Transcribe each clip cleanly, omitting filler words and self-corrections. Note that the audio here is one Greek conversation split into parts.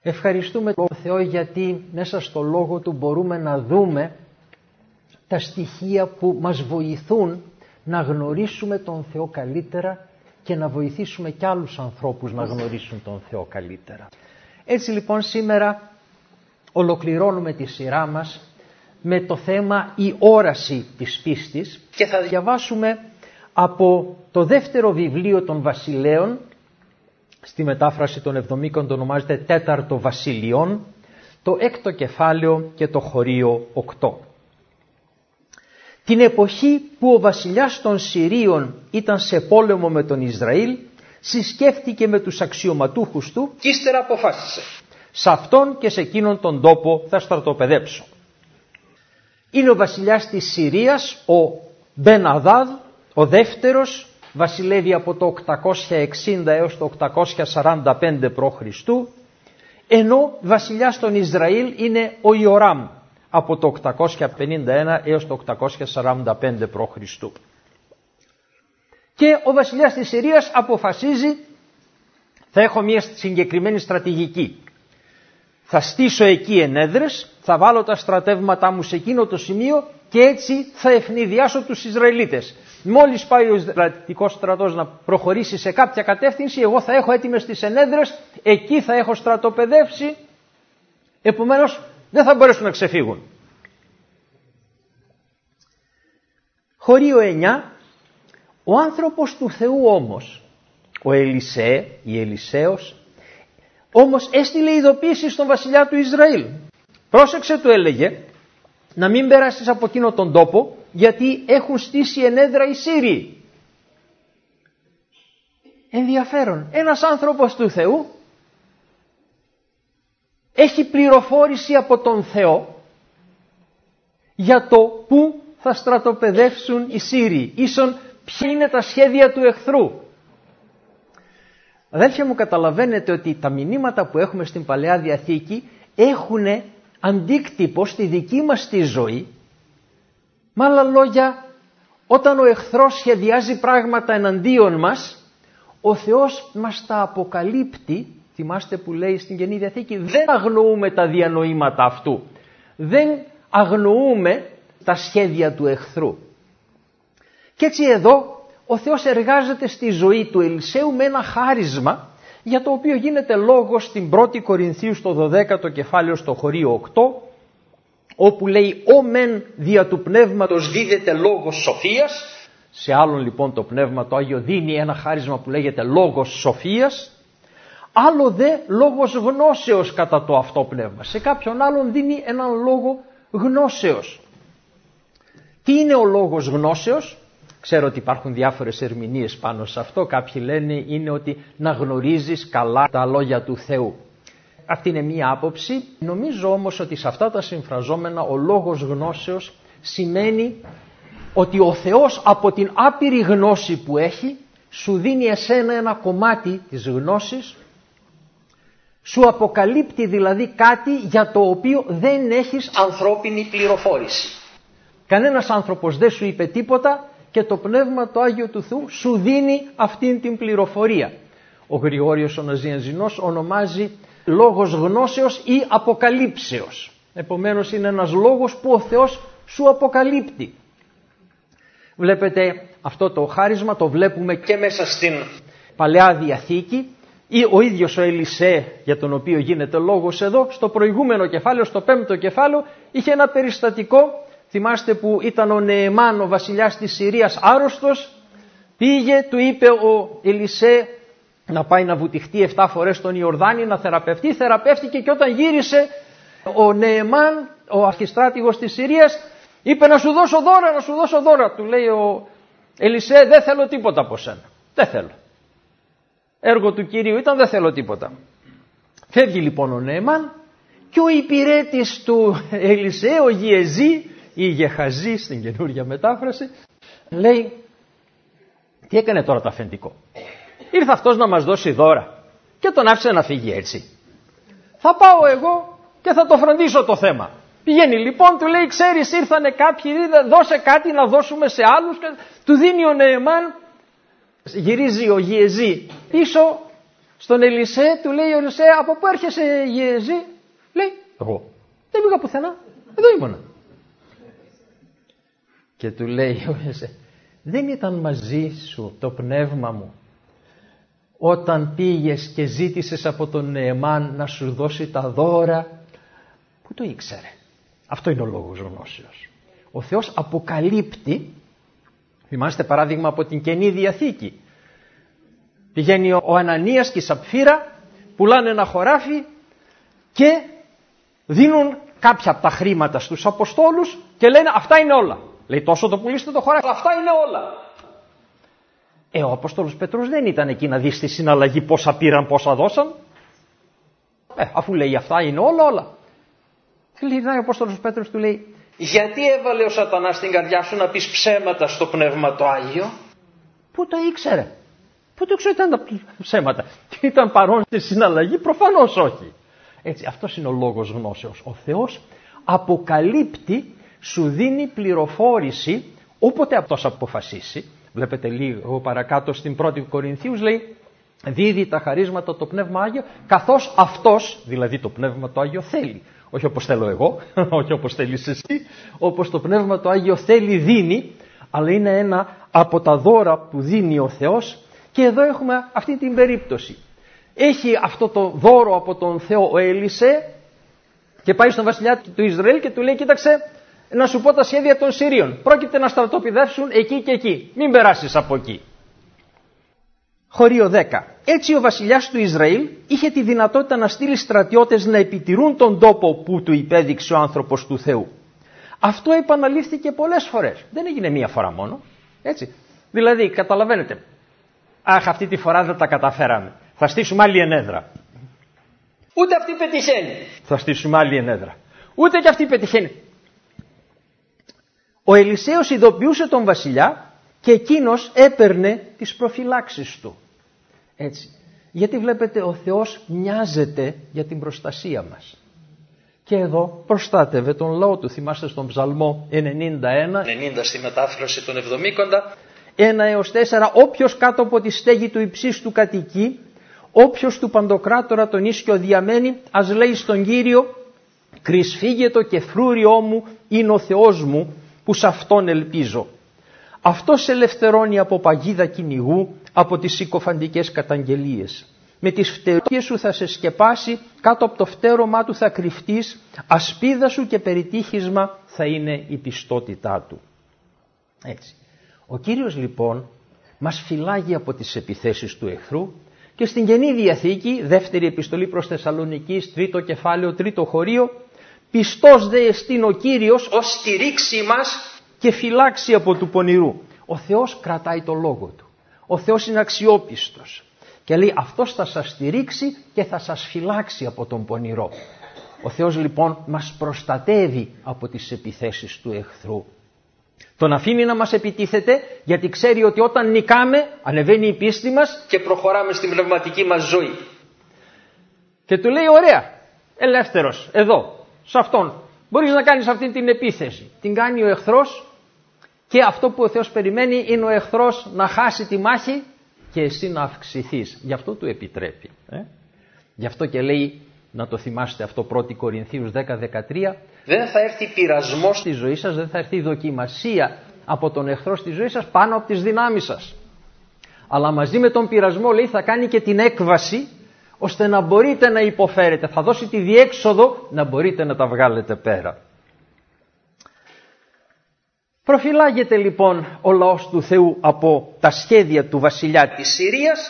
Ευχαριστούμε τον Θεό γιατί μέσα στο Λόγο Του μπορούμε να δούμε τα στοιχεία που μας βοηθούν να γνωρίσουμε τον Θεό καλύτερα και να βοηθήσουμε κι άλλους ανθρώπους να γνωρίσουν τον Θεό καλύτερα. Έτσι λοιπόν σήμερα ολοκληρώνουμε τη σειρά μας με το θέμα η όραση της πίστης και θα διαβάσουμε από το δεύτερο βιβλίο των Βασιλέων, στη μετάφραση των Εβδομήκων το ονομάζεται Τέταρτο Βασιλειών, το έκτο κεφάλαιο και το χωρίο 8. Την εποχή που ο βασιλιάς των Συρίων ήταν σε πόλεμο με τον Ισραήλ, συσκέφτηκε με τους αξιωματούχους του και ύστερα αποφάσισε: σε αυτόν και σε εκείνον τον τόπο θα στρατοπεδέψω. Είναι ο βασιλιάς της Συρίας, ο Μπεν-Αδάδ, ο δεύτερος, βασιλεύει από το 860 έως το 845 π.Χ. ενώ βασιλιάς των Ισραήλ είναι ο Ιοράμ από το 851 έως το 845 π.Χ. Και ο βασιλιάς της Συρίας αποφασίζει: θα έχω μια συγκεκριμένη στρατηγική. Θα στήσω εκεί ενέδρες, θα βάλω τα στρατεύματά μου σε εκείνο το σημείο και έτσι θα ευνηδιάσω τους Ισραηλίτες. Μόλις πάει ο στρατικός στρατός να προχωρήσει σε κάποια κατεύθυνση, εγώ θα έχω έτοιμες τις ενέδρες, εκεί θα έχω στρατοπεδεύσει, επομένως δεν θα μπορέσουν να ξεφύγουν. Χωρίο 9. Ο άνθρωπος του Θεού όμως, ο Ελισέ ή Ελισέος, όμως έστειλε ειδοποίηση στον βασιλιά του Ισραήλ. Πρόσεξε, του έλεγε, να μην περάσεις από εκείνο τον τόπο, γιατί έχουν στήσει ενέδρα οι Σύριοι. Ενδιαφέρον. Ένας άνθρωπος του Θεού έχει πληροφόρηση από τον Θεό για το πού θα στρατοπεδεύσουν οι Σύριοι. Ίσον ποια είναι τα σχέδια του εχθρού. Αδέλφια μου, καταλαβαίνετε ότι τα μηνύματα που έχουμε στην Παλαιά Διαθήκη έχουν αντίκτυπο στη δική μας τη ζωή. Με άλλα λόγια, όταν ο εχθρός σχεδιάζει πράγματα εναντίον μας, ο Θεός μας τα αποκαλύπτει. Θυμάστε που λέει στην Καινή Διαθήκη: δεν αγνοούμε τα διανοήματα αυτού. Δεν αγνοούμε τα σχέδια του εχθρού. Και έτσι εδώ ο Θεός εργάζεται στη ζωή του Ελισέου με ένα χάρισμα για το οποίο γίνεται λόγος στην 1η Κορινθίου στο 12ο κεφάλαιο στο χωρίο 8, όπου λέει: «Ο μεν δια του πνεύματος δίδεται λόγος σοφίας». Σε άλλον λοιπόν το πνεύμα το Άγιο δίνει ένα χάρισμα που λέγεται λόγος σοφίας. Άλλο δε λόγος γνώσεως κατά το αυτό πνεύμα. Σε κάποιον άλλον δίνει έναν λόγο γνώσεως. Τι είναι ο λόγος γνώσεως? Ξέρω ότι υπάρχουν διάφορες ερμηνείες πάνω σε αυτό. Κάποιοι λένε είναι ότι να γνωρίζεις καλά τα λόγια του Θεού. Αυτή είναι μία άποψη. Νομίζω όμως ότι σε αυτά τα συμφραζόμενα ο λόγος γνώσεως σημαίνει ότι ο Θεός από την άπειρη γνώση που έχει σου δίνει εσένα ένα κομμάτι της γνώσης, σου αποκαλύπτει δηλαδή κάτι για το οποίο δεν έχεις ανθρώπινη πληροφόρηση. Κανένας άνθρωπος δεν σου είπε τίποτα και το Πνεύμα το Άγιο του Θεού σου δίνει αυτήν την πληροφορία. Ο Γρηγόριος ο Ναζιανζινός ονομάζει λόγος γνώσεως ή αποκαλύψεως. Επομένως είναι ένας λόγος που ο Θεός σου αποκαλύπτει. Βλέπετε αυτό το χάρισμα, το βλέπουμε και μέσα στην Παλαιά Διαθήκη. Ή ο ίδιος ο Ελισέ, για τον οποίο γίνεται λόγος εδώ, στο προηγούμενο κεφάλαιο, στο 5ο κεφάλαιο, είχε ένα περιστατικό. Θυμάστε που ήταν ο Νεεμάν, ο βασιλιάς της Συρίας, άρρωστος. Πήγε, του είπε ο Ελισέ να πάει να βουτυχτεί 7 φορές στον Ιορδάνη, να θεραπευτεί. Θεραπεύτηκε και όταν γύρισε ο Νεεμάν, ο αρχιστράτηγος της Συρίας, είπε: να σου δώσω δώρα, να σου δώσω δώρα. Του λέει ο Ελισέ: δεν θέλω τίποτα από σένα. Δεν θέλω. Έργο του Κυρίου ήταν, δεν θέλω τίποτα. Φεύγει λοιπόν ο Νεεμάν και ο υπηρέτης του Ελισέ, ο Γιεζή ή Γεχαζή στην καινούργια μετάφραση, λέει: τι έκανε τώρα το αφεντικό? Ήρθε αυτός να μας δώσει δώρα και τον άφησε να φύγει έτσι. Θα πάω εγώ και θα το φροντίσω το θέμα. Πηγαίνει λοιπόν, του λέει: ξέρεις, ήρθανε κάποιοι, δώσε κάτι να δώσουμε σε άλλους. Του δίνει ο Νεεμάν, γυρίζει ο Γιεζή πίσω, Στον Ελισέ του λέει ο Ελισέ, από πού έρχεσαι Γεζή? Λέει, εγώ δεν πήγα πουθενά, εδώ ήμουνα. Και του λέει ο Ελισέ, δεν ήταν μαζί σου το πνεύμα μου όταν πήγες και ζήτησες από τον Νεεμάν να σου δώσει τα δώρα? Πού το ήξερε? Αυτό είναι ο λόγος γνώσεως. Ο Θεός αποκαλύπτει. Θυμάστε παράδειγμα από την Καινή Διαθήκη. Πηγαίνει ο Ανανίας και η Σαπφύρα, πουλάνε ένα χωράφι και δίνουν κάποια από τα χρήματα στους Αποστόλους και λένε αυτά είναι όλα. Λέει, τόσο το πουλήσετε το χωράφι, αυτά είναι όλα. Ο Απόστολος Πέτρος δεν ήταν εκεί να δει στη συναλλαγή πόσα πήραν, πόσα δώσαν. Αφού λέει αυτά είναι όλα. Γυρνάει ο Απόστολος Πέτρος, του λέει, γιατί έβαλε ο Σατανάς στην καρδιά σου να πεις ψέματα στο Πνεύμα το Άγιο? Πού το ήξερε? Πού το ήξερε ήταν τα ψέματα? Ήταν παρόν στη συναλλαγή? Προφανώς όχι. Έτσι, αυτός είναι ο λόγος γνώσεως. Ο Θεός αποκαλύπτει, σου δίνει πληροφόρηση όποτε αυτός αποφασίσει. Βλέπετε λίγο παρακάτω στην 1η Κορινθίους λέει, δίδει τα χαρίσματα το Πνεύμα Άγιο καθώς αυτός, δηλαδή το Πνεύμα το Άγιο θέλει. Όχι όπως θέλω εγώ, όχι όπως θέλεις εσύ, όπως το Πνεύμα το Άγιο θέλει δίνει, αλλά είναι ένα από τα δώρα που δίνει ο Θεός. Και εδώ έχουμε αυτή την περίπτωση. Έχει αυτό το δώρο από τον Θεό ο Ελισέ και πάει στον βασιλιά του Ισραήλ και του λέει, κοίταξε να σου πω τα σχέδια των Συρίων. Πρόκειται να στρατοπηδεύσουν εκεί και εκεί. Μην περάσεις από εκεί. Χωρίο 10. Έτσι ο βασιλιάς του Ισραήλ είχε τη δυνατότητα να στείλει στρατιώτες να επιτηρούν τον τόπο που του υπέδειξε ο άνθρωπος του Θεού. Αυτό επαναλήφθηκε πολλές φορές. Δεν έγινε μία φορά μόνο. Έτσι. Δηλαδή, καταλαβαίνετε, αχ, αυτή τη φορά δεν τα καταφέραμε. Θα στήσουμε άλλη ενέδρα. Ούτε αυτή πετυχαίνει. Θα στήσουμε άλλη ενέδρα. Ούτε και αυτή πετυχαίνει. Ο Ελισέος ειδοποιούσε τον βασιλιά και εκείνος έπαιρνε τις προφυλάξεις του. Έτσι. Γιατί βλέπετε ο Θεός νοιάζεται για την προστασία μας. Και εδώ προστάτευε τον λαό του. Θυμάστε στον Ψαλμό 91, 90 στη μετάφραση των 70, 1 έως 4, όποιος κάτω από τη στέγη του υψίστου κατοικεί, όποιος του παντοκράτορα τον ίσιο διαμένει, ας λέει στον Κύριο, κρυσφύγετο και φρούριό μου είναι ο Θεός μου, που σ' αυτόν ελπίζω. Αυτός ελευθερώνει από παγίδα κυνηγού, από τις συκοφαντικές καταγγελίες. Με τις φτερούγες σου θα σε σκεπάσει, κάτω από το φτέρωμά του θα κρυφτείς, ασπίδα σου και περιτύχισμα θα είναι η πιστότητά του. Έτσι. Ο Κύριος λοιπόν μας φυλάγει από τις επιθέσεις του εχθρού και στην Καινή Διαθήκη, δεύτερη επιστολή προς Θεσσαλονικής, 3ο κεφάλαιο, 3ο χωρίο, πιστός δε εστίν ο Κύριος ως στηρίξη μας και φυλάξει από του πονηρού. Ο Θεός κρατάει το λόγο του. Ο Θεός είναι αξιόπιστος. Και λέει αυτός θα σας στηρίξει και θα σας φυλάξει από τον πονηρό. Ο Θεός λοιπόν μας προστατεύει από τις επιθέσεις του εχθρού. Τον αφήνει να μας επιτίθεται γιατί ξέρει ότι όταν νικάμε ανεβαίνει η πίστη μας και προχωράμε στην πνευματική μας ζωή. Και του λέει ωραία, ελεύθερος, εδώ, σε αυτόν. Μπορείς να κάνεις αυτή την επίθεση. Την κάνει ο εχθρός και αυτό που ο Θεός περιμένει είναι ο εχθρός να χάσει τη μάχη και εσύ να αυξηθείς. Γι' αυτό του επιτρέπει. Γι' αυτό και λέει, να το θυμάστε αυτό 1 Κορινθίους 10-13, δεν θα έρθει πειρασμός στη ζωή σας, δεν θα έρθει δοκιμασία από τον εχθρό στη ζωή σας πάνω από τις δυνάμεις σας. Αλλά μαζί με τον πειρασμό λέει θα κάνει και την έκβαση ώστε να μπορείτε να υποφέρετε. Θα δώσει τη διέξοδο να μπορείτε να τα βγάλετε πέρα. Προφυλάγεται λοιπόν ο λαός του Θεού από τα σχέδια του βασιλιά της Συρίας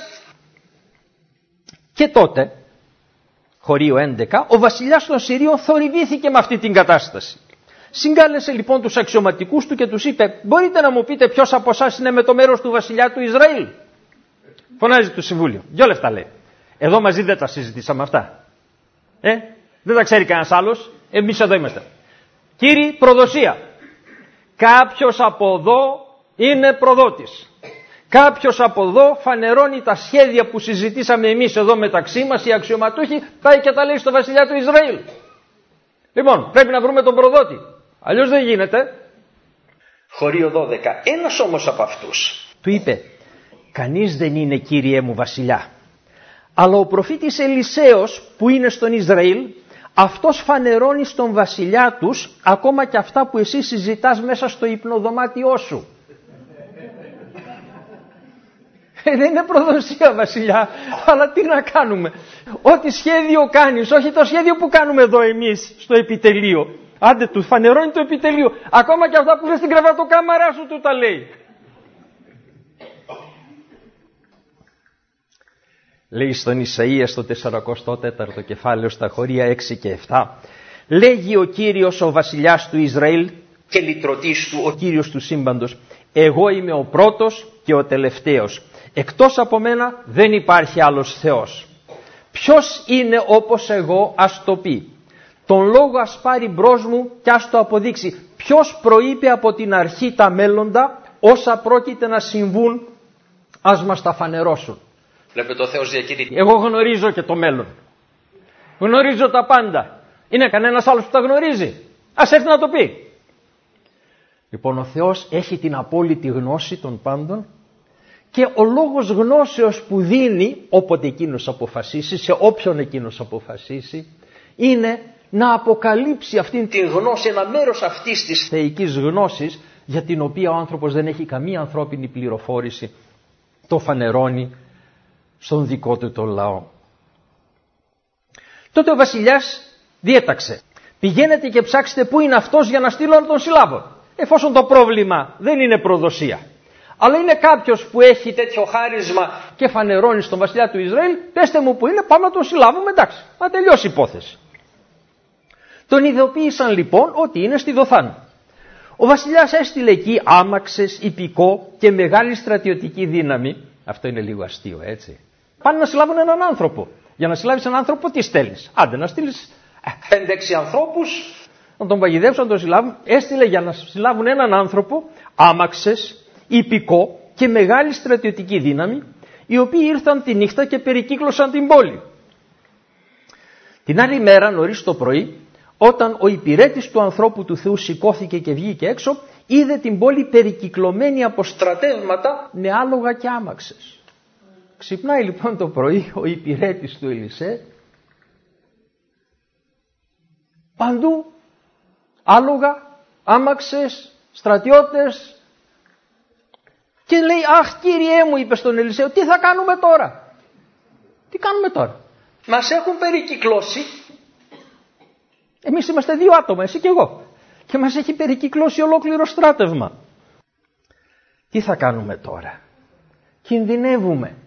και τότε, χωρίο 11, ο βασιλιάς των Συρίων θορυβήθηκε με αυτή την κατάσταση. Συγκάλεσε λοιπόν τους αξιωματικούς του και τους είπε, μπορείτε να μου πείτε ποιος από εσάς είναι με το μέρος του βασιλιά του Ισραήλ? Φωνάζει το συμβούλιο. 2 λεπτά λέει. Εδώ μαζί δεν τα συζητήσαμε αυτά. Δεν τα ξέρει κανένας άλλος. Εμείς εδώ είμαστε. Κύριοι, προδοσία. Κάποιος από εδώ είναι προδότης. Κάποιος από εδώ φανερώνει τα σχέδια που συζητήσαμε εμείς εδώ μεταξύ μας, οι αξιωματούχοι, πάει και τα λέει στο βασιλιά του Ισραήλ. Λοιπόν, πρέπει να βρούμε τον προδότη. Αλλιώς δεν γίνεται. Χωρίο 12. Ένας όμως από αυτούς του είπε, κανείς δεν είναι κύριέ μου βασιλιά. Αλλά ο προφήτης Ελισέος που είναι στον Ισραήλ, αυτός φανερώνει στον βασιλιά τους ακόμα και αυτά που εσύ συζητάς μέσα στο υπνοδωμάτιό σου. Δεν είναι προδοσία, βασιλιά, αλλά τι να κάνουμε. Ό,τι σχέδιο κάνεις, όχι το σχέδιο που κάνουμε εδώ εμείς στο επιτελείο. Άντε, του φανερώνει το επιτελείο. Ακόμα και αυτά που λες στην κρεβατοκάμαρά σου του τα λέει. Λέει στον Ισαΐα στο 44ο κεφάλαιο στα χωρία 6 και 7. Λέγει ο Κύριος ο βασιλιάς του Ισραήλ και λυτρωτής του, ο Κύριος του σύμπαντος. Εγώ είμαι ο πρώτος και ο τελευταίος. Εκτός από μένα δεν υπάρχει άλλος Θεός. Ποιος είναι όπως εγώ, ας το πει. Τον λόγο ας πάρει μπρος μου και ας το αποδείξει. Ποιος προείπε από την αρχή τα μέλλοντα, όσα πρόκειται να συμβούν, ας μας τα φανερώσουν. Βλέπετε, ο Θεός διακηρύττει. Εγώ γνωρίζω και το μέλλον. Γνωρίζω τα πάντα. Είναι κανένας άλλος που τα γνωρίζει? Ας έρθει να το πει. Λοιπόν, ο Θεός έχει την απόλυτη γνώση των πάντων και ο λόγος γνώσεως που δίνει όποτε εκείνος αποφασίσει, σε όποιον εκείνος αποφασίσει, είναι να αποκαλύψει αυτήν την γνώση, ένα μέρος αυτής της θεϊκής γνώσης για την οποία ο άνθρωπος δεν έχει καμία ανθρώπινη πληροφόρηση. Το φανερώνει στον δικό του τον λαό. Τότε ο βασιλιάς διέταξε. Πηγαίνετε και ψάξτε πού είναι αυτός για να στείλω να τον συλλάβω. Εφόσον το πρόβλημα δεν είναι προδοσία, αλλά είναι κάποιος που έχει τέτοιο χάρισμα και φανερώνει στον βασιλιά του Ισραήλ, πέστε μου που είναι, πάμε να τον συλλάβουμε, εντάξει, να τελειώσει η υπόθεση. Τον ειδοποίησαν λοιπόν ότι είναι στη Δοθάν. Ο βασιλιάς έστειλε εκεί άμαξες, υπηκό και μεγάλη στρατιωτική δύναμη. Αυτό είναι λίγο αστείο, έτσι. Πάνε να συλλάβουν έναν άνθρωπο. Για να συλλάβεις έναν άνθρωπο τι στέλνεις? Άντε να στείλεις 5-6 ανθρώπους να τον παγιδεύσουν, να τον συλλάβουν. Έστειλε για να συλλάβουν έναν άνθρωπο άμαξες, υπηκό και μεγάλη στρατιωτική δύναμη, οι οποίοι ήρθαν τη νύχτα και περικύκλωσαν την πόλη. Την άλλη μέρα νωρίς το πρωί, όταν ο υπηρέτης του ανθρώπου του Θεού σηκώθηκε και βγήκε έξω, είδε την πόλη περικυκλωμένη από στρατεύματα με άλογα και άμαξες. Ξυπνάει λοιπόν το πρωί ο υπηρέτης του Ελισέ, παντού άλογα, άμαξες, στρατιώτες, και λέει, αχ Κύριέ μου, είπε στον Ελισαίο, τι θα κάνουμε τώρα? Τι κάνουμε τώρα? Μας έχουν περικυκλώσει. Εμείς είμαστε 2 άτομα, εσύ και εγώ. Και μας έχει περικυκλώσει ολόκληρο στράτευμα. Τι θα κάνουμε τώρα? Κινδυνεύουμε.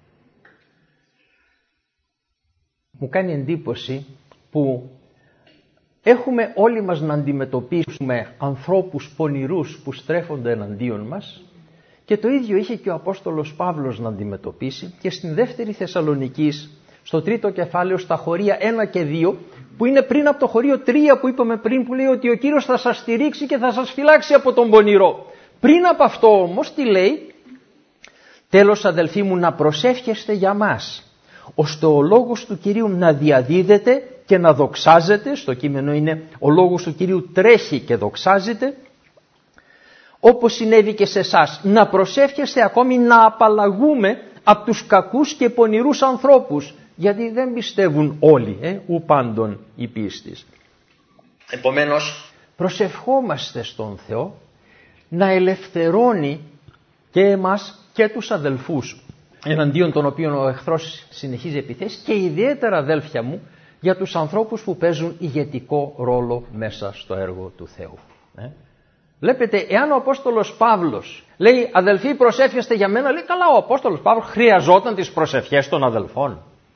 Μου κάνει εντύπωση που έχουμε όλοι μας να αντιμετωπίσουμε ανθρώπους πονηρούς που στρέφονται εναντίον μας, και το ίδιο είχε και ο Απόστολος Παύλος να αντιμετωπίσει και στην δεύτερη Θεσσαλονικής, στο 3ο κεφάλαιο, στα χωρία 1 και 2, που είναι πριν από το χωρίο 3 που είπαμε πριν, που λέει ότι ο Κύριος θα σας στηρίξει και θα σας φυλάξει από τον πονηρό. Πριν από αυτό όμως τι λέει? Τέλος, αδελφοί μου, να προσεύχεστε για μας, ώστε ο λόγος του Κυρίου να διαδίδεται και να δοξάζεται. Στο κείμενο είναι ο λόγος του Κυρίου τρέχει και δοξάζεται, όπως συνέβη και σε εσάς. Να προσεύχεστε ακόμη να απαλλαγούμε από τους κακούς και πονηρούς ανθρώπους, γιατί δεν πιστεύουν όλοι, ου πάντων η πίστης. Επομένως, προσευχόμαστε στον Θεό να ελευθερώνει και εμάς και τους αδελφούς, εναντίον των οποίων ο εχθρός συνεχίζει επιθέσεις, και ιδιαίτερα, αδέλφια μου, για τους ανθρώπους που παίζουν ηγετικό ρόλο μέσα στο έργο του Θεού. Βλέπετε, εάν ο Απόστολος Παύλος λέει, αδελφοί προσεύχεστε για μένα, λέει, καλά, ο Απόστολος Παύλος χρειαζόταν τις προσευχές των αδελφών?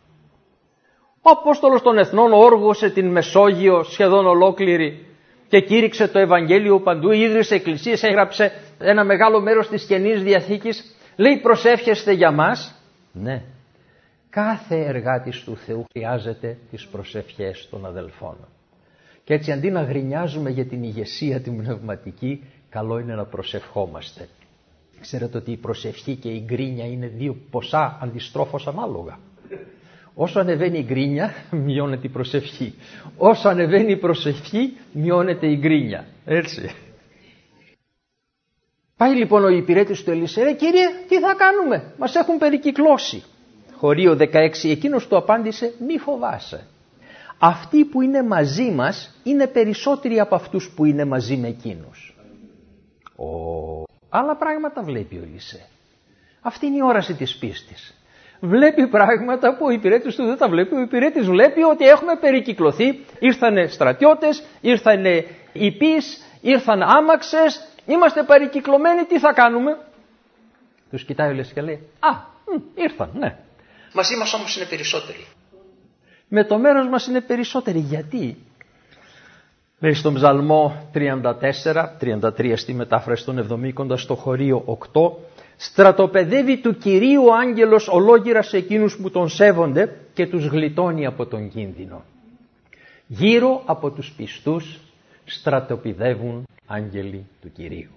Ο Απόστολος των Εθνών όργωσε την Μεσόγειο σχεδόν ολόκληρη και κήρυξε το Ευαγγέλιο παντού, ίδρυσε εκκλησίες, έγραψε ένα μεγάλο μέρος της Καινής Διαθήκης. Λέει, προσεύχεστε για μας? Ναι. Κάθε εργάτης του Θεού χρειάζεται τις προσευχές των αδελφών. Και έτσι, αντί να γρινιάζουμε για την ηγεσία την πνευματική, καλό είναι να προσευχόμαστε. Ξέρετε ότι η προσευχή και η γκρίνια είναι 2 ποσά αντιστρόφως ανάλογα. Όσο ανεβαίνει η γκρίνια, μειώνεται η προσευχή. Όσο ανεβαίνει η προσευχή, μειώνεται η γκρίνια. Έτσι. Πάει λοιπόν ο υπηρέτης του Ελισέ, Κύριε, τι θα κάνουμε? Μας έχουν περικυκλώσει. χωρίο 16, εκείνος του απάντησε μη φοβάσαι. Αυτοί που είναι μαζί μας είναι περισσότεροι από αυτούς που είναι μαζί με εκείνους. Άλλα πράγματα βλέπει ο Ελισέ. Αυτή είναι η όραση της πίστης. Βλέπει πράγματα που ο υπηρέτης του δεν τα βλέπει. Ο υπηρέτης βλέπει ότι έχουμε περικυκλωθεί. Ήρθανε στρατιώτες, ήρθανε υπείς, ήρθαν άμαξες. Είμαστε περικυκλωμένοι, τι θα κάνουμε? Τους κοιτάει ο Ελισέ και λέει ήρθαν, ναι. Μαζί μας όμως είναι περισσότεροι. Με το μέρος μας είναι περισσότεροι. Γιατί? Λέει στον Ψαλμό 33 στη μετάφραση των Εβδομήκοντα στο χωρίο 8, στρατοπεδεύει του Κυρίου ο άγγελος ολόγυρα σε εκείνους που τον σέβονται και τους γλιτώνει από τον κίνδυνο. Γύρω από τους πιστούς στρατοπεδεύουν άγγελοι του Κυρίου.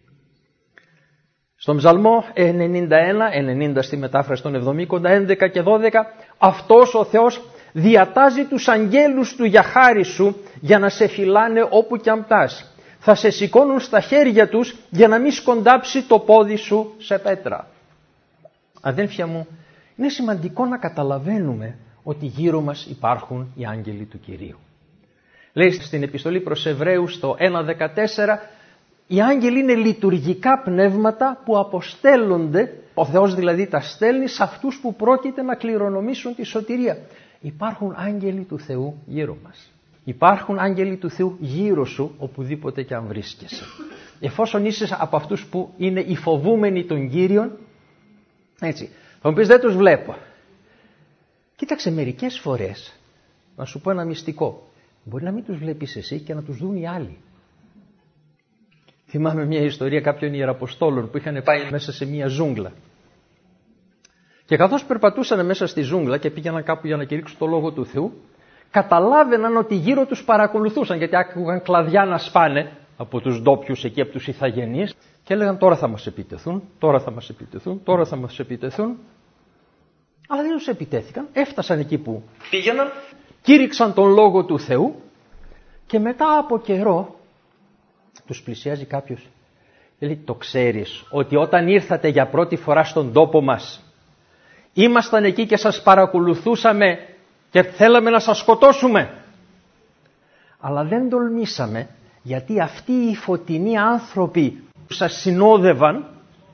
Στον Ψαλμό 90 στη μετάφραση των Εβδομήκοντα 11 και 12, αυτός ο Θεός διατάζει τους αγγέλους του για χάρη σου, για να σε φυλάνε όπου κι αν πας. Θα σε σηκώνουν στα χέρια τους για να μην σκοντάψει το πόδι σου σε πέτρα. Αδέλφια μου, είναι σημαντικό να καταλαβαίνουμε ότι γύρω μας υπάρχουν οι άγγελοι του Κυρίου. Λέει στην επιστολή προς Εβραίους στο 1:14, οι άγγελοι είναι λειτουργικά πνεύματα που αποστέλλονται, ο Θεός δηλαδή τα στέλνει σε αυτούς που πρόκειται να κληρονομήσουν τη σωτηρία. Υπάρχουν άγγελοι του Θεού γύρω μας. Υπάρχουν άγγελοι του Θεού γύρω σου οπουδήποτε και αν βρίσκεσαι. Εφόσον είσαι από αυτούς που είναι οι φοβούμενοι των Κύριων, έτσι, θα μου πεις δεν τους βλέπω. Κοίταξε, μερικές φορές, να σου πω ένα μυστικό, μπορεί να μην τους βλέπεις εσύ και να τους δουν οι άλλοι. Θυμάμαι μια ιστορία κάποιων ιεραποστόλων που είχαν πάει μέσα σε μια ζούγκλα. Και καθώς περπατούσαν μέσα στη ζούγκλα και πήγαιναν κάπου για να κηρύξουν το Λόγο του Θεού, καταλάβαιναν ότι γύρω τους παρακολουθούσαν, γιατί άκουγαν κλαδιά να σπάνε από τους ντόπιους εκεί, από τους ηθαγενείς, και έλεγαν τώρα θα μας επιτεθούν, τώρα θα μας επιτεθούν, τώρα θα μας επιτεθούν. Αλλά δεν τους επιτέθηκαν, έφτασαν εκεί που πήγαιναν, κήρυξαν τον Λόγο του Θεού και μετά από καιρό τους πλησιάζει κάποιος και λέει, το ξέρεις ότι όταν ήρθατε για πρώτη φορά στον τόπο μας, ήμασταν εκεί και σας παρακολουθούσαμε και θέλαμε να σας σκοτώσουμε. Αλλά δεν τολμήσαμε, γιατί αυτοί οι φωτεινοί άνθρωποι που σας συνόδευαν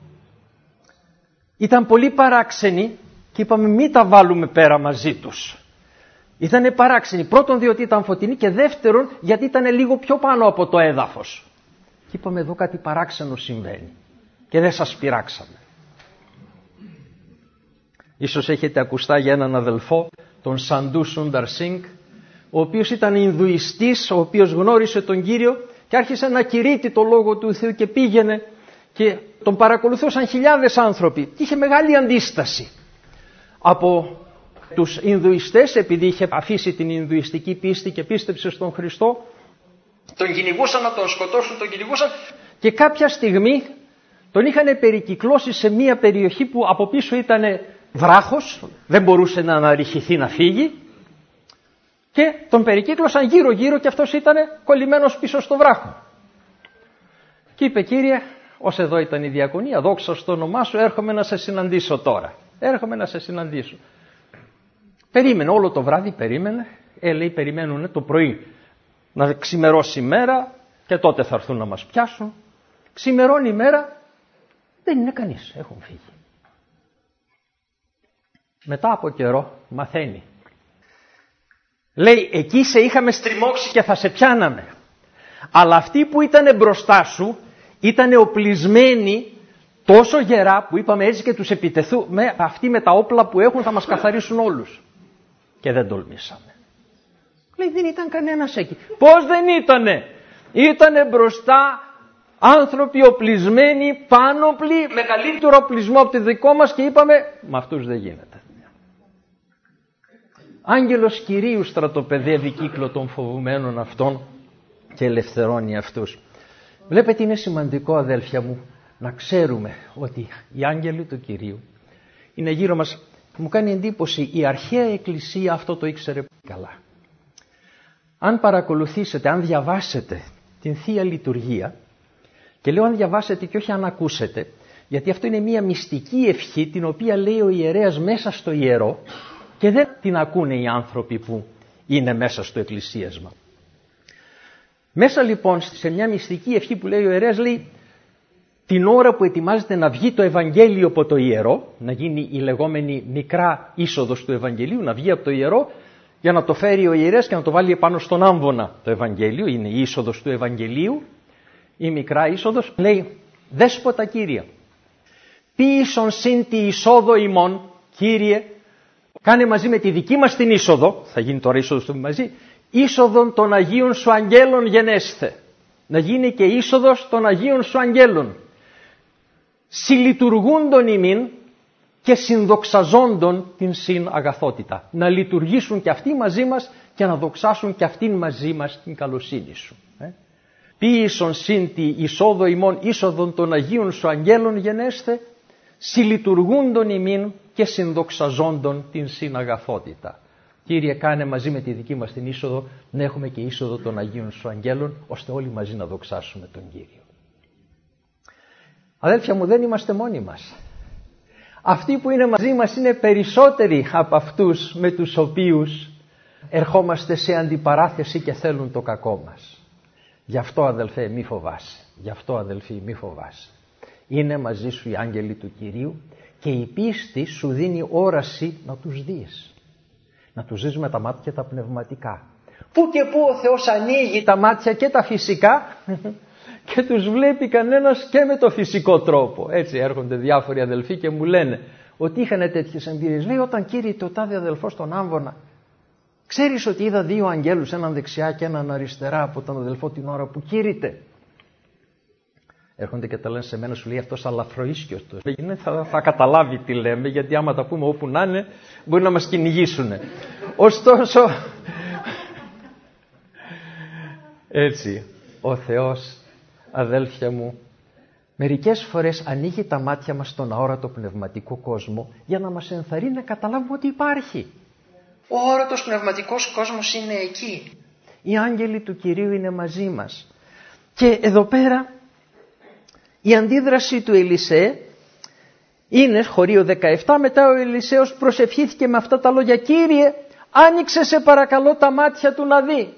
ήταν πολύ παράξενοι και είπαμε μην τα βάλουμε πέρα μαζί τους. Ήτανε παράξενοι, πρώτον διότι ήταν φωτεινοί και δεύτερον γιατί ήταν λίγο πιο πάνω από το έδαφος. Και είπαμε εδώ κάτι παράξενο συμβαίνει και δεν σας πειράξαμε. Ίσως έχετε ακουστά για έναν αδελφό, τον Σαντού Σούνταρ Σινγκ, ο οποίος ήταν Ινδουιστής, ο οποίος γνώρισε τον Κύριο και άρχισε να κηρύττει το Λόγο του Θεού και πήγαινε και τον παρακολουθούσαν χιλιάδες άνθρωποι και είχε μεγάλη αντίσταση από τους Ινδουιστές, επειδή είχε αφήσει την Ινδουιστική πίστη και πίστεψε στον Χριστό. Τον κυνηγούσαν να τον σκοτώσουν, τον κυνηγούσαν και κάποια στιγμή τον είχαν περικυκλώσει σε μια περιοχή που από πίσω ήταν βράχος, δεν μπορούσε να αναρριχηθεί να φύγει και τον περικύκλωσαν γύρω γύρω και αυτός ήταν κολλημένος πίσω στο βράχο. Και είπε, Κύριε, ως εδώ ήταν η διακονία, δόξα στο όνομά σου, έρχομαι να σε συναντήσω τώρα. Έρχομαι να σε συναντήσω. Περίμενε όλο το βράδυ, περίμενε, λέει περιμένουν το πρωί να ξημερώσει η μέρα και τότε θα έρθουν να μας πιάσουν. Ξημερώνει η μέρα, δεν είναι κανείς, έχουν φύγει. Μετά από καιρό μαθαίνει. Λέει, εκεί σε είχαμε στριμώξει και θα σε πιάναμε. Αλλά αυτοί που ήταν μπροστά σου ήταν οπλισμένοι τόσο γερά που είπαμε έτσι και τους επιτεθούμε. Αυτοί με τα όπλα που έχουν θα μας καθαρίσουν όλους. Και δεν τολμήσαμε. Λέει, δεν ήταν κανένας εκεί. Πώς δεν ήτανε? Ήτανε μπροστά άνθρωποι οπλισμένοι, πάνωπλοι, με καλύτερο οπλισμό από το δικό μας και είπαμε, με αυτούς δεν γίνεται. Άγγελος Κυρίου στρατοπεδεύει κύκλο των φοβουμένων αυτών και ελευθερώνει αυτούς. Βλέπετε, είναι σημαντικό, αδέλφια μου, να ξέρουμε ότι οι άγγελοι του Κυρίου είναι γύρω μας. Μου κάνει εντύπωση, η αρχαία Εκκλησία αυτό το ήξερε καλά. Αν παρακολουθήσετε, αν διαβάσετε την Θεία Λειτουργία, και λέω αν διαβάσετε και όχι αν ακούσετε, Γιατί αυτό είναι μια μυστική ευχή την οποία λέει ο ιερέας μέσα στο ιερό και δεν την ακούνε οι άνθρωποι που είναι μέσα στο εκκλησίασμα. Μέσα λοιπόν σε μια μυστική ευχή που λέει ο ιερέας, λέει την ώρα που ετοιμάζεται να βγει το Ευαγγέλιο από το ιερό, να γίνει η λεγόμενη μικρά είσοδος του Ευαγγελίου, να βγει από το ιερό για να το φέρει ο ιερέας και να το βάλει επάνω στον άμβονα το Ευαγγέλιο, είναι η είσοδος του Ευαγγελίου, η μικρά είσοδος, λέει Δέσποτα Κύριε, ποιησον συν τη εισόδο ημών, Κύριε, κάνε μαζί με τη δική μας την είσοδο, θα γίνει τώρα είσοδος του μαζί, είσοδον των Αγίων Σου Αγγέλων γενέσθε. Να γίνει και είσοδος των Αγίων Σου Αγγέλων. Συλλειτουργούντον ημίν και συνδοξαζόντων την συν αγαθότητα. Να λειτουργήσουν και αυτοί μαζί μας και να δοξάσουν και αυτήν μαζί μας την καλοσύνη Σου. Ποιησον συν τη εισόδο ημών είσοδον των Αγίων Σου Αγγέλων γενέσθε, συλλειτουργούντον ημίν και συνδοξαζόντων την συν αγαθότητα. Κύριε, κάνε μαζί με τη δική μας την είσοδο να έχουμε και είσοδο των Αγίων Σου Αγγέλων, ώστε όλοι μαζί να δοξάσουμε τον Κύριο. Αδέλφια μου, δεν είμαστε μόνοι μας. Αυτοί που είναι μαζί μας είναι περισσότεροι από αυτούς με τους οποίους ερχόμαστε σε αντιπαράθεση και θέλουν το κακό μας. Γι' αυτό αδελφέ μη φοβάσαι, γι' αυτό αδελφοί μη φοβάσαι. Είναι μαζί σου οι άγγελοι του Κυρίου και η πίστη σου δίνει όραση να τους δεις. Να τους δεις με τα μάτια τα πνευματικά. Πού και πού ο Θεός ανοίγει τα μάτια και τα φυσικά και τους βλέπει κανένας και με το φυσικό τρόπο. Έτσι έρχονται διάφοροι αδελφοί και μου λένε ότι είχαν τέτοιες εμπειρίες. Λέει, όταν κήρυτε ο τάδε αδελφός στον άμβονα, ξέρεις ότι είδα 2 αγγέλους, έναν δεξιά και έναν αριστερά από τον αδελφό την ώρα που κήρυτε. Έρχονται και τα λένε σε μένα, σου λέει αυτός αλαφροίσκιος του. Θα καταλάβει τι λέμε, γιατί άμα τα πούμε όπου να είναι μπορεί να μας κυνηγήσουν. Ωστόσο, έτσι, ο Θεός, αδέλφια μου, μερικές φορές ανοίγει τα μάτια μας στον αόρατο πνευματικό κόσμο για να μας ενθαρρύνει να καταλάβουμε ότι υπάρχει. Ο αόρατος πνευματικός κόσμος είναι εκεί. Οι άγγελοι του Κυρίου είναι μαζί μας. Και εδώ πέρα η αντίδραση του Ελισέ είναι, χωρίο 17, μετά ο Ελισέος προσευχήθηκε με αυτά τα λόγια, Κύριε, άνοιξε σε παρακαλώ τα μάτια του να δει.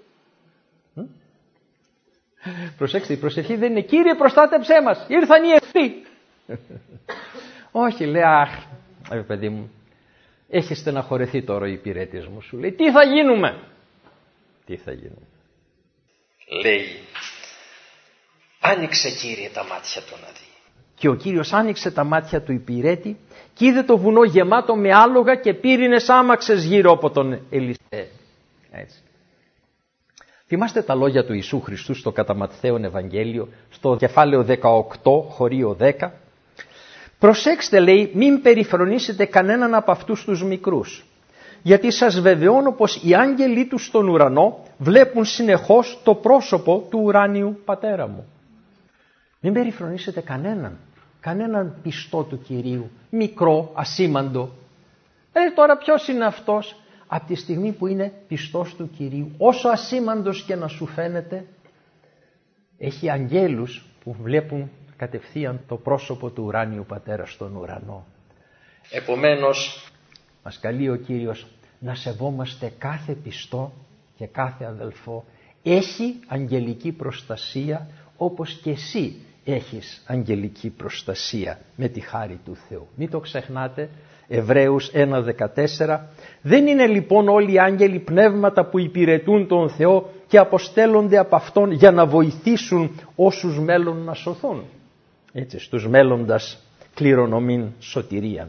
Προσέξτε, η προσευχή δεν είναι Κύριε προστάτεψέ μας, ήρθαν οι εχθροί. Όχι, λέει, αχ, παιδί μου, έχει στεναχωρεθεί τώρα ο υπηρέτης μου, σου λέει, τι θα γίνουμε. Τι θα γίνουμε. Λέει, άνοιξε Κύριε τα μάτια του να δει. Και ο Κύριος άνοιξε τα μάτια του υπηρέτη και είδε το βουνό γεμάτο με άλογα και πύρινες άμαξες γύρω από τον Ελισέ. Έτσι. Θυμάστε τα λόγια του Ιησού Χριστού στο κατά Ματθαίον Ευαγγέλιο, στο κεφάλαιο 18, χωρίο 10. Προσέξτε, λέει, μην περιφρονήσετε κανέναν από αυτούς τους μικρούς, γιατί σας βεβαιώνω πως οι άγγελοι τους στον ουρανό βλέπουν συνεχώς το πρόσωπο του ουράνιου Πατέρα μου. Μην περιφρονήσετε κανέναν πιστό του Κυρίου, μικρό, ασήμαντο. Τώρα ποιος είναι αυτός? Από τη στιγμή που είναι πιστός του Κυρίου, όσο ασήμαντος και να σου φαίνεται, έχει αγγέλους που βλέπουν κατευθείαν το πρόσωπο του ουράνιου Πατέρα στον ουρανό. Επομένως, μας καλεί ο Κύριος να σεβόμαστε κάθε πιστό και κάθε αδελφό. Έχει αγγελική προστασία, όπως και εσύ έχεις αγγελική προστασία με τη χάρη του Θεού. Μην το ξεχνάτε, Εβραίους 1:14. Δεν είναι λοιπόν όλοι οι άγγελοι πνεύματα που υπηρετούν τον Θεό και αποστέλλονται από Αυτόν για να βοηθήσουν όσους μέλλον να σωθούν. Έτσι, στους μέλλοντας κληρονομήν σωτηρίαν.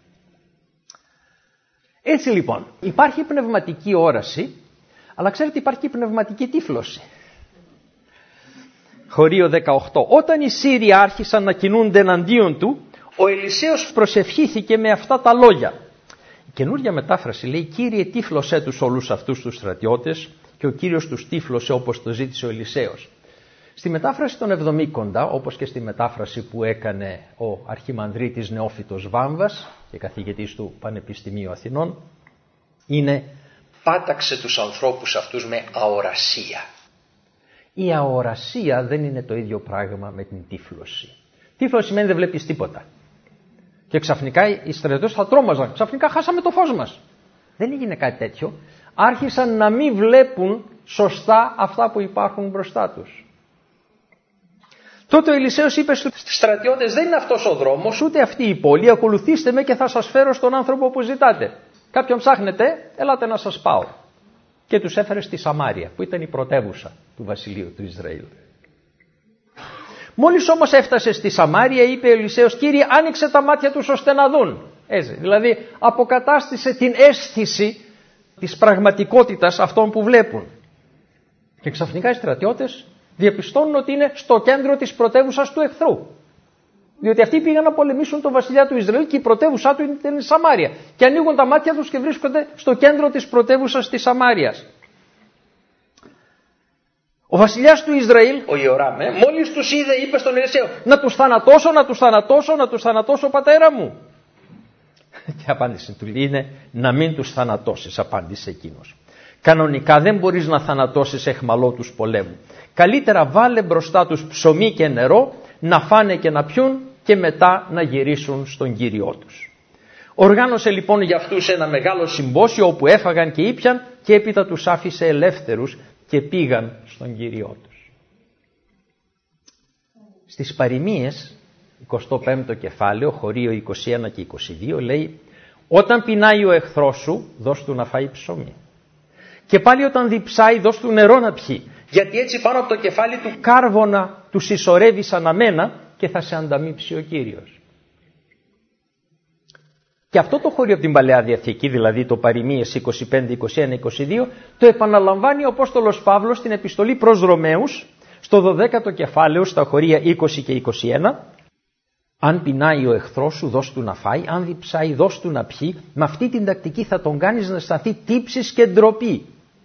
Έτσι λοιπόν, υπάρχει πνευματική όραση, αλλά ξέρετε υπάρχει πνευματική τύφλωση. Χωρίο 18. Όταν οι Σύριοι άρχισαν να κινούνται εναντίον του, ο Ελισέος προσευχήθηκε με αυτά τα λόγια. Η καινούργια μετάφραση λέει, Κύριε τύφλωσέ τους όλους αυτούς τους στρατιώτες, και ο Κύριος τους τύφλωσε όπως το ζήτησε ο Ελισέος. Στη μετάφραση των Εβδομήκοντα, όπως και στη μετάφραση που έκανε ο αρχιμανδρίτης Νεόφυτος Βάμβας και καθηγητής του Πανεπιστημίου Αθηνών, είναι «Πάταξε τους ανθρώπους αυτούς με αορασία». Η αορασία δεν είναι το ίδιο πράγμα με την τύφλωση. Τύφλος σημαίνει δεν βλέπεις τίποτα. Και ξαφνικά οι στρατιώτες θα τρόμαζαν. Ξαφνικά χάσαμε το φως μας. Δεν έγινε κάτι τέτοιο. Άρχισαν να μην βλέπουν σωστά αυτά που υπάρχουν μπροστά τους. Τότε ο Ελισέος είπε στους στρατιώτες, δεν είναι αυτός ο δρόμος, ούτε αυτή η πόλη, ακολουθήστε με και θα σας φέρω στον άνθρωπο που ζητάτε. Κάποιον ψάχνετε, ελάτε να σας πάω. Και τους έφερε στη Σαμάρια, που ήταν η πρωτεύουσα του βασιλείου του Ισραήλ. Μόλις όμως έφτασε στη Σαμάρια, είπε ο Ελισέος, Κύριε, άνοιξε τα μάτια τους ώστε να δουν. Έτσι, δηλαδή αποκατάστησε την αίσθηση της πραγματικότητας αυτών που βλέπουν. Και ξαφνικά οι στρατιώτες διαπιστώνουν ότι είναι στο κέντρο της πρωτεύουσας του εχθρού. Διότι αυτοί πήγαν να πολεμήσουν τον βασιλιά του Ισραήλ και η πρωτεύουσά του ήταν η Σαμάρια. Και ανοίγουν τα μάτια τους και βρίσκονται στο κέντρο της πρωτεύουσας της Σαμάριας. Ο βασιλιάς του Ισραήλ, ο Ιωράμ, μόλις τους είδε, είπε στον Ελισαίο, να τους θανατώσω, να τους θανατώσω, να τους θανατώσω, πατέρα μου. Και η απάντηση του είναι, να μην τους θανατώσεις, απάντησε εκείνος. Κανονικά δεν μπορείς να θανατώσεις εχμαλώτους πολέμου. Καλύτερα βάλε μπροστά τους ψωμί και νερό, να φάνε και να πιούν και μετά να γυρίσουν στον Κύριό τους. Οργάνωσε λοιπόν για αυτούς ένα μεγάλο συμπόσιο όπου έφαγαν και ήπιαν και έπειτα τους άφησε ελεύθερους και πήγαν στον Κύριό τους. Στις παροιμίες, 25ο κεφάλαιο, χωρίο 21 και 22, λέει, όταν πεινάει ο εχθρός σου, δώσ' του να φάει ψωμί. Και πάλι όταν διψάει, δώσ' του νερό να πιει. Γιατί έτσι πάνω από το κεφάλι του κάρβωνα του συσσωρεύεις αναμένα και θα σε ανταμείψει ο Κύριος. Και αυτό το χωρίο από την Παλαιά Διαθήκη, δηλαδή το παροιμίες 25, 21, 22, το επαναλαμβάνει ο Απόστολος Παύλος στην επιστολή προς Ρωμαίους, στο 12ο κεφάλαιο, στα χωρία 20 και 21. Αν πεινάει ο εχθρός σου, δώσ' του να φάει, αν διψάει, δώσ' του να πιει. Με αυτή την τακτική θα τον κάνεις να αισθανθεί τύψεις και ντροπή.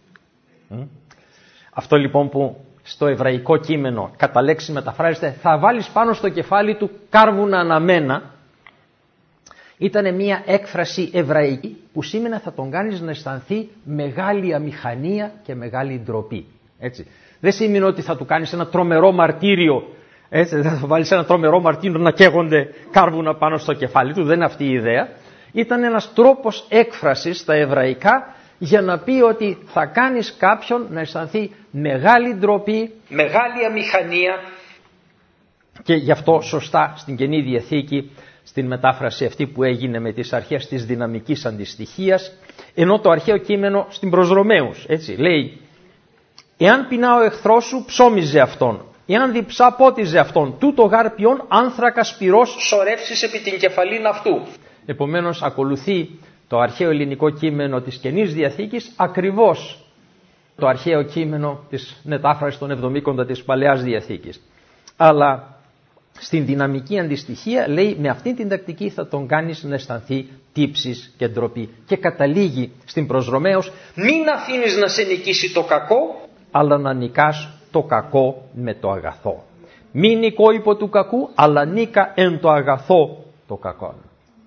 Αυτό λοιπόν που στο εβραϊκό κείμενο κατά λέξη μεταφράζεται, θα βάλεις πάνω στο κεφάλι του κάρβουνα αναμένα, ήταν μια έκφραση εβραϊκή που σήμαινε θα τον κάνεις να αισθανθεί μεγάλη αμηχανία και μεγάλη ντροπή. Έτσι. Δεν σήμαινε ότι θα του κάνεις ένα τρομερό μαρτύριο, έτσι, δεν θα βάλεις ένα τρομερό μαρτύριο να καίγονται κάρβουνα πάνω στο κεφάλι του, δεν είναι αυτή η ιδέα. Ήταν ένας τρόπος έκφρασης στα εβραϊκά για να πει ότι θα κάνεις κάποιον να αισθανθεί μεγάλη ντροπή, μεγάλη αμηχανία, και γι' αυτό σωστά στην Καινή Διαθήκη, στην μετάφραση αυτή που έγινε με τις αρχές της δυναμικής αντιστοιχίας, ενώ το αρχαίο κείμενο στην προς Ρωμαίους, έτσι, λέει, εάν πεινά ο εχθρός σου, ψώμιζε αυτόν, εάν διψά πότιζε αυτόν, τούτο γάρ ποιον άνθρακα σπυρός σωρεύσεις επί την κεφαλήν αυτού. Επομένως ακολουθεί το αρχαίο ελληνικό κείμενο της Καινής Διαθήκης ακριβώς το αρχαίο κείμενο της μετάφρασης των 70 της Παλαιάς Διαθήκης. Αλλά στην δυναμική αντιστοιχεία λέει, με αυτή την τακτική θα τον κάνεις να αισθανθεί τύψεις και ντροπή. Και καταλήγει στην προς Ρωμαίους, μην αφήνεις να σε νικήσει το κακό, αλλά να νικάς το κακό με το αγαθό. Μην νικώ υπό του κακού, αλλά νίκα εν το αγαθό το κακό.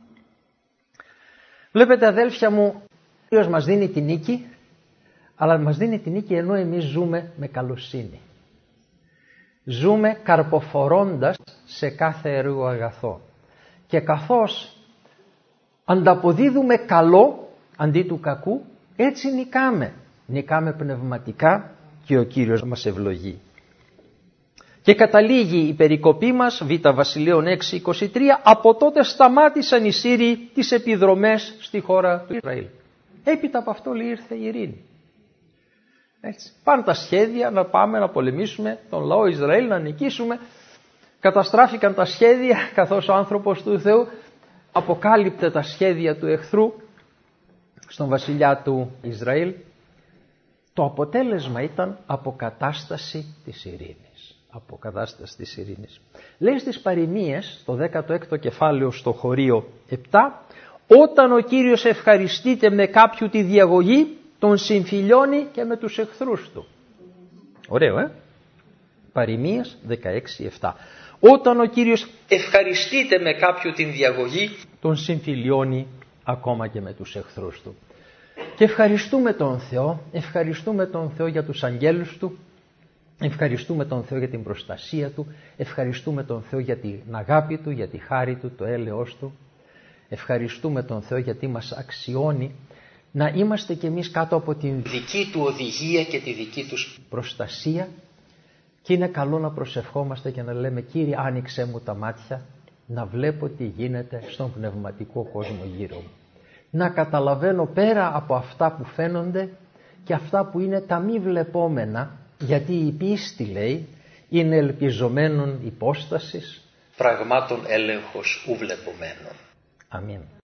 Βλέπετε αδέλφια μου, ο Κύριος μας δίνει τη νίκη, αλλά μας δίνει τη νίκη ενώ εμείς ζούμε με καλοσύνη. Ζούμε καρποφορώντας σε κάθε έργο αγαθό. Και καθώς ανταποδίδουμε καλό αντί του κακού, έτσι νικάμε. Νικάμε πνευματικά και ο Κύριος μας ευλογεί. Και καταλήγει η περικοπή μας, Β' Βασιλείων 6:23, από τότε σταμάτησαν οι Σύριοι τις επιδρομές στη χώρα του Ισραήλ. Έπειτα από αυτό ήρθε η ειρήνη. Έτσι. Πάνε τα σχέδια να πάμε να πολεμήσουμε τον λαό Ισραήλ, να νικήσουμε. Καταστράφηκαν τα σχέδια καθώς ο άνθρωπος του Θεού αποκάλυπτε τα σχέδια του εχθρού στον βασιλιά του Ισραήλ. Το αποτέλεσμα ήταν αποκατάσταση της ειρήνης. Αποκατάσταση της ειρήνης. Λέει στις παροιμίες, το 16ο κεφάλαιο στο χωρίο 7, όταν ο Κύριος ευχαριστείται με κάποιου τη διαγωγή, τον συμφιλιώνει και με τους εχθρούς του. Ωραίο, Παροιμίες 16:7. Όταν ο Κύριος ευχαριστείται με κάποιου την διαγωγή, τον συμφιλιώνει ακόμα και με τους εχθρούς του. Και ευχαριστούμε τον Θεό για τους αγγέλους του, Ευχαριστούμε τον Θεό για την προστασία Του, ευχαριστούμε τον Θεό για την αγάπη Του, για τη χάρη Του, το έλεος Του. Ευχαριστούμε τον Θεό γιατί μας αξιώνει να είμαστε κι εμείς κάτω από την δική Του οδηγία και τη δική Του προστασία, και είναι καλό να προσευχόμαστε και να λέμε: Κύριε, άνοιξέ μου τα μάτια να βλέπω τι γίνεται στον πνευματικό κόσμο γύρω μου. Να καταλαβαίνω πέρα από αυτά που φαίνονται και αυτά που είναι τα μη βλεπόμενα, γιατί η πίστη, λέει, είναι ελπιζομένων υπόστασης, πραγμάτων έλεγχος ουβλεπομένων. Αμήν.